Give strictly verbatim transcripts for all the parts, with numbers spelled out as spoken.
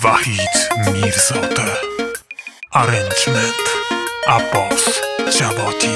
Vahid Mirzoda. Arrangement Abbas Javadi.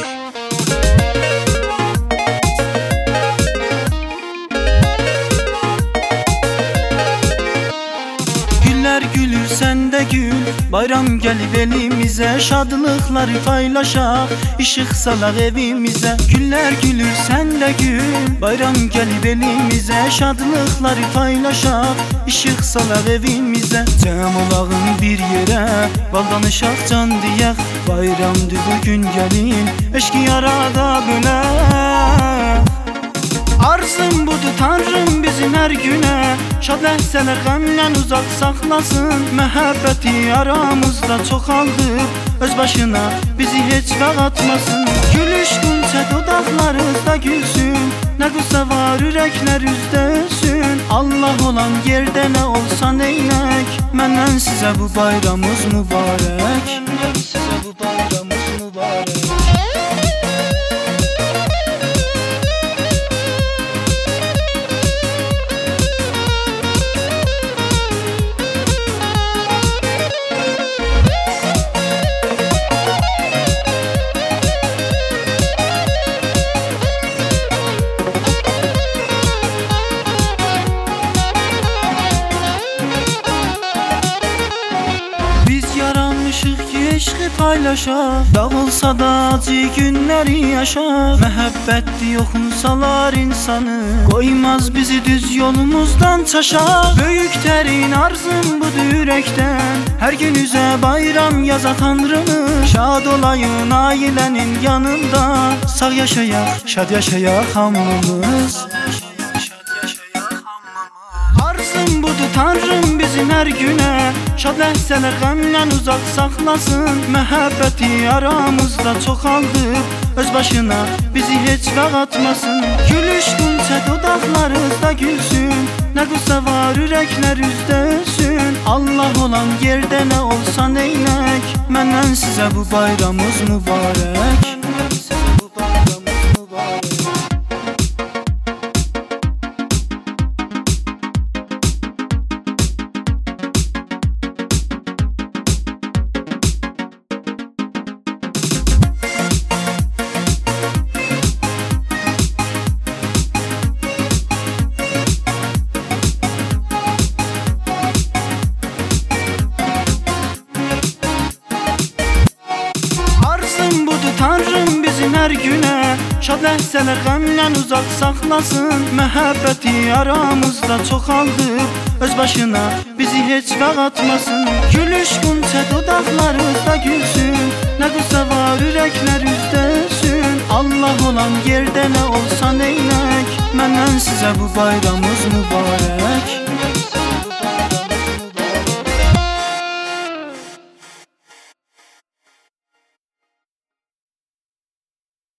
Güller gülür sen de gül, bayram gelip elimize, şadlıkları paylaşak, ışık salak evimize. Güller gülür sen de gül, bayram gelip elimize, şadlıkları paylaşak, ışık salak evimize. Cem olağın bir yere, bal danışak can diyek, bayramdı bugün gelin, eşki yarada bölek. Arzum budur Tanrım bizim her güne, şad ləhzələr qəmdən uzaq saxlasın. Məhəbbəti aramızda çoxaldır, öz başına bizi heç vaxt atmasın. Gülüş qunçə dodaqlarızda gülsün, nə qısa var ürəklər üzdəsün. Allah olan yerdə nə olsa neynək, məndən sizə bu bayramımız mübarək. Məndən sizə bu bayramımız mübarək. Eşqi paylaşar, dağılsa da acı günləri yaşar. Məhəbbətli yoxunsalar insanı, qoymaz bizi düz yolumuzdan çaşar. Böyüklərin arzum budur ürəkdən, hər gün üzə bayram yaza Tanrını. Şad olayın ailənin yanında, sağ yaşayaq, şad yaşayaq hamımız. Arzum budur Tanrım bizim hər günə, şad ləhzələr qəmdən uzaq saxlasın. Məhəbbəti aramızda çoxaldır, öz başına bizi heç vaxt atmasın. Gülüş qunçə dodaqlarızda gülsün, nə qısa var ürəklər üzdəsün. Allah olan yerdə nə olsa neynək, məndən sizə bu bayramımız mübarək. Məndən sizə bu bayramımız mübarək. Tanrım bizim hər günə, şad ləhzələr qəmdən uzaq saxlasın. Məhəbbəti aramızda çoxaldır, öz başına bizi heç vaxt atmasın. Gülüş qunçə dodaqlarızda gülsün, nə qısa var ürəklər üzdəsün. Allah olan yerdə nə olsa neynək, məndən sizə bu bayramımız mübarək.